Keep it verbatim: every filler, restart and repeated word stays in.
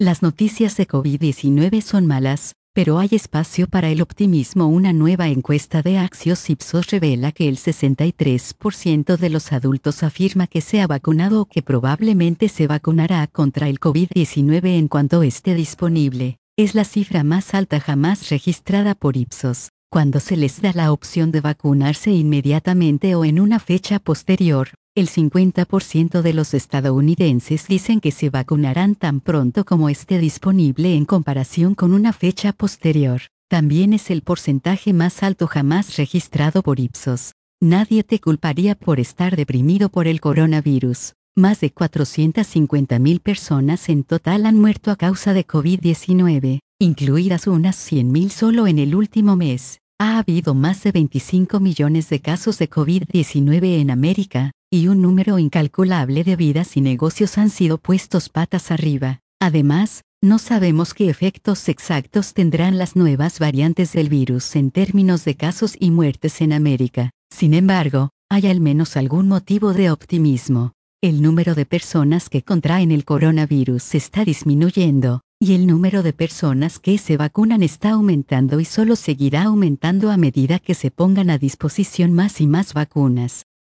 Las noticias de COVID diecinueve son malas, pero hay espacio para el optimismo. Una nueva encuesta de Axios Ipsos revela que el sesenta y tres por ciento de los adultos afirma que se ha vacunado o que probablemente se vacunará contra el COVID diecinueve en cuanto esté disponible. Es la cifra más alta jamás registrada por Ipsos. Cuando se les da la opción de vacunarse inmediatamente o en una fecha posterior, el cincuenta por ciento de los estadounidenses dicen que se vacunarán tan pronto como esté disponible en comparación con una fecha posterior. También es el porcentaje más alto jamás registrado por Ipsos. Nadie te culparía por estar deprimido por el coronavirus. Más de cuatrocientas cincuenta mil personas en total han muerto a causa de COVID diecinueve, incluidas unas cien mil solo en el último mes. Ha habido más de veinticinco millones de casos de COVID diecinueve en América, y un número incalculable de vidas y negocios han sido puestos patas arriba. Además, no sabemos qué efectos exactos tendrán las nuevas variantes del virus en términos de casos y muertes en América. Sin embargo, hay al menos algún motivo de optimismo. El número de personas que contraen el coronavirus está disminuyendo, y el número de personas que se vacunan está aumentando y solo seguirá aumentando a medida que se pongan a disposición más y más vacunas.